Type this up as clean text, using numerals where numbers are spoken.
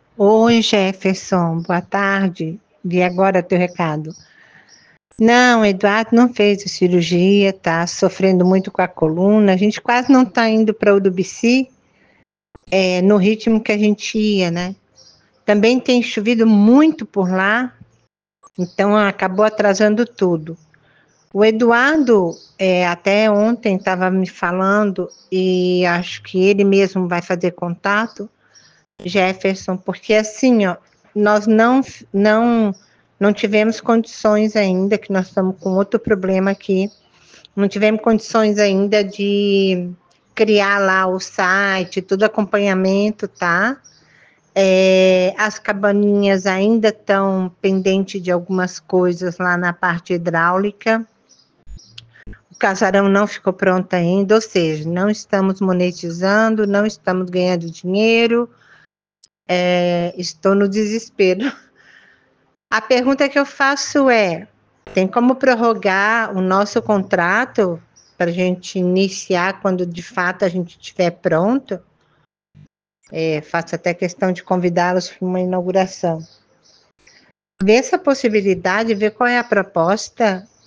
Oi, Jefferson, boa tarde. Vi agora teu recado. Não, Eduardo não fez a cirurgia, tá sofrendo muito com a coluna. A gente quase não tá indo para o Urubici, no ritmo que a gente ia, né? Também tem chovido muito por lá, então acabou atrasando tudo. O Eduardo, até ontem estava me falando, e acho que ele mesmo vai fazer contato, Jefferson, porque assim, ó, nós não não tivemos condições ainda, que nós estamos com outro problema aqui, não tivemos condições ainda de criar lá o site, tudo acompanhamento, tá? As cabaninhas ainda estão pendentes de algumas coisas lá na parte hidráulica. O casarão não ficou pronto ainda, ou seja, não estamos monetizando, não estamos ganhando dinheiro. Estou no desespero. A pergunta que eu faço é: tem como prorrogar o nosso contrato para a gente iniciar quando de fato a gente estiver pronto? Faço até questão de convidá-los para uma inauguração. Ver essa possibilidade, ver qual é a proposta